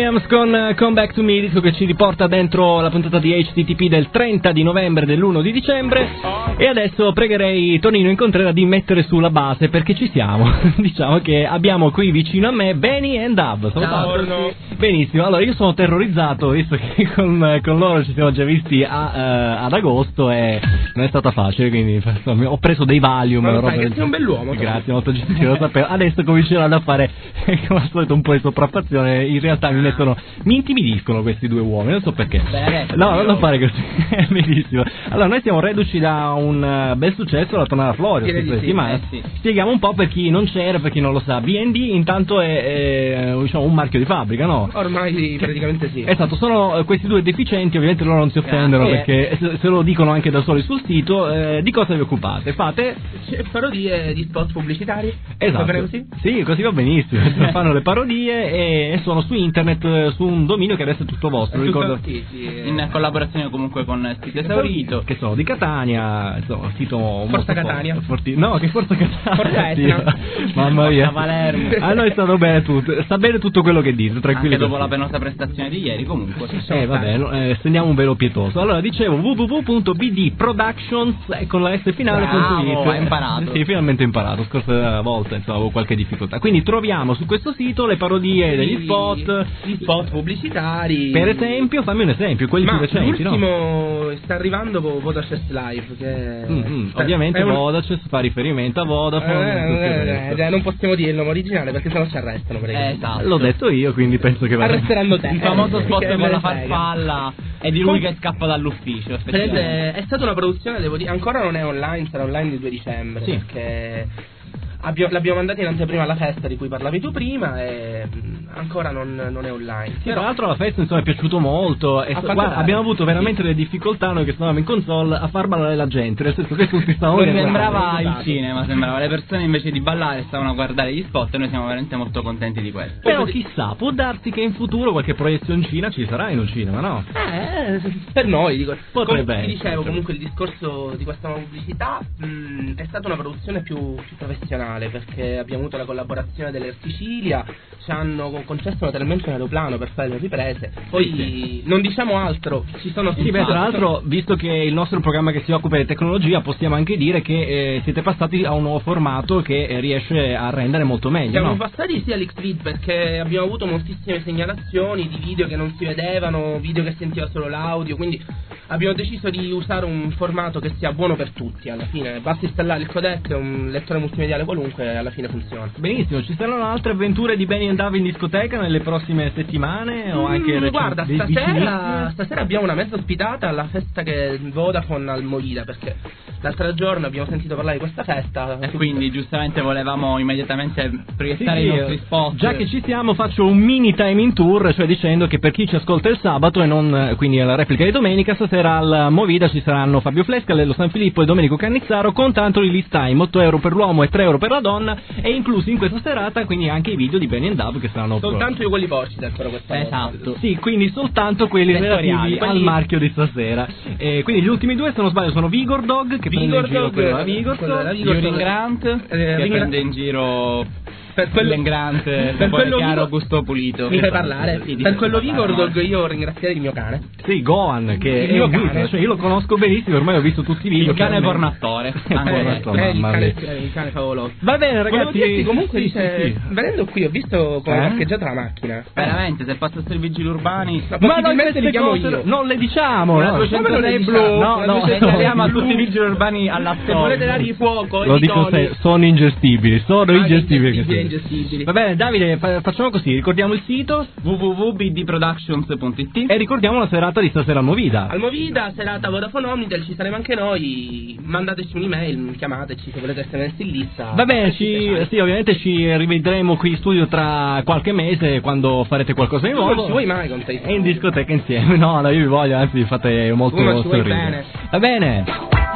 Williams con Come Back to Me, disco che ci riporta dentro la puntata di HTTP del 30 di novembre e dell'1 di dicembre. E adesso pregherei Tonino Incontrera di mettere sulla base, perché ci siamo. Diciamo che abbiamo qui vicino a me Benny and Dub. Buongiorno. Benissimo, allora io sono terrorizzato visto che con loro ci siamo già visti ad agosto e non è stata facile, quindi ho preso dei Valium. Ma lo sai che sei un bell'uomo. Grazie, molto gentile, lo sapevo. Adesso cominceranno a fare come al solito un po' di sopraffazione. In realtà mi intimidiscono questi due uomini, non so perché. No, non fare così. Benissimo. Allora, noi siamo reduci da un bel successo alla Tornata Florio questa settimana. Sì. Spieghiamo un po' per chi non c'era, per chi non lo sa. B&D intanto è diciamo un marchio di fabbrica, no? Ormai praticamente sì. Esatto, sono questi due deficienti, ovviamente loro non si offendono perché se lo dicono anche da soli sul sito. Di cosa vi occupate? Fate parodie di spot pubblicitari. Esatto. Va bene così? Sì, così va benissimo. Fanno le parodie e sono su internet, su un dominio che adesso è tutto vostro. Ricordo. Sì. In collaborazione comunque con Sito Esaurito, che sono di Catania, insomma, sito Forza Catania. No, che Forza Catania. Forza Etna. Mamma mia. Palermo. A noi sta bene tutto. Sta bene tutto quello che dite, tranquilli. Anche dopo la penosa prestazione di ieri, comunque. Vabbè, stendiamo un velo pietoso. Allora, dicevo www.bdproductions con la S finale.it. Hai imparato. Sì, finalmente ho imparato. Scorsa volta, insomma, avevo qualche difficoltà. Quindi troviamo su questo sito le parodie degli spot. Gli spot pubblicitari. Per esempio, fammi un esempio, quelli più recenti, l'ultimo no? sta arrivando con Vodacess Live, che ovviamente Vodacess fa riferimento a Vodafone. Non possiamo dire il nome originale perché sennò ci arrestano. Esatto. L'ho detto io, quindi penso che arresteranno te. Il famoso spot con la farfalla e di lui che scappa dall'ufficio. È stata una produzione, devo dire, ancora non è online, sarà online il 2 dicembre. Sì. Perché l'abbiamo mandata in anteprima alla festa di cui parlavi tu prima e ancora non è online. Sì, tra l'altro la festa insomma è piaciuto molto e guarda, abbiamo avuto veramente delle difficoltà noi che stavamo in console a far ballare la gente, nel senso che tutti stavano non sembrava il cinema, sembrava le persone invece di ballare stavano a guardare gli spot e noi siamo veramente molto contenti di questo. Però chissà, può darsi che in futuro qualche proiezioncina ci sarà in un cinema, no? Per noi dico. Potrebbe. Ti dicevo comunque il discorso di questa nuova pubblicità è stata una produzione più professionale, perché abbiamo avuto la collaborazione dell'Air Sicilia, ci hanno concesso naturalmente un aeroplano per fare le riprese. Poi non diciamo altro, ci sono tra l'altro, visto che il nostro programma che si occupa di tecnologia, possiamo anche dire che siete passati a un nuovo formato che riesce a rendere molto meglio. Siamo passati sì all'Xvid perché abbiamo avuto moltissime segnalazioni di video che non si vedevano, video che sentiva solo l'audio, quindi abbiamo deciso di usare un formato che sia buono per tutti. Alla fine basta installare il codec, un lettore multimediale qualunque, alla fine funziona. Benissimo, ci saranno altre avventure di Benny and Dove in discoteca nelle prossime settimane o anche guarda, stasera abbiamo una mezza ospitata alla festa che Vodafone al Movida, perché l'altro giorno abbiamo sentito parlare di questa festa e quindi giustamente volevamo immediatamente proiettare i nostri spot. Già che ci siamo, faccio un mini timing tour, cioè dicendo che per chi ci ascolta il sabato e non quindi alla replica di domenica, stasera al Movida ci saranno Fabio Flesca, Lello San Filippo e Domenico Cannizzaro con tanto release time, 8 euro per l'uomo e 3 euro per la donna, e inclusi in questa serata quindi anche i video di Benny and Dove che saranno soltanto io quelli porci però questa esatto volta. Sì, quindi soltanto quelli relativi al marchio di stasera. Quindi gli ultimi due, se non sbaglio, sono Vigor Dog che prende in giro Yuri Grant che prende in giro per quello chiaro gusto pulito. Mi fai parlare? Sì, per quello Vigor Dog io ringrazierei il mio cane. Sì, Gohan, che è un cane, cioè io lo conosco benissimo, ormai ho visto tutti i video. Il cane pornattore. Il cane favoloso. Va bene ragazzi, comunque venendo qui ho visto come è parcheggiata la macchina. Veramente, se passasse il vigili urbani. Ma noi li chiamo io. Non le diciamo, no. 206 blu. No, chiamiamo a tutti i vigili urbani alla storia. Se volete dare di fuoco, lo dico sono ingestibili, ingestibili. Va bene, Davide, facciamo così, ricordiamo il sito www.bdproductions.it e ricordiamo la serata di stasera al Movida, serata Vodafone Omnitel, ci saremo anche noi, mandateci un'email, chiamateci se volete essere messi in lista. Va bene, sì, ovviamente ci rivedremo qui in studio tra qualche mese quando farete qualcosa di nuovo. Non ci vuoi mai con te? E in discoteca insieme, no, io vi voglio, anzi fate molto sorridere. Bene. Va bene.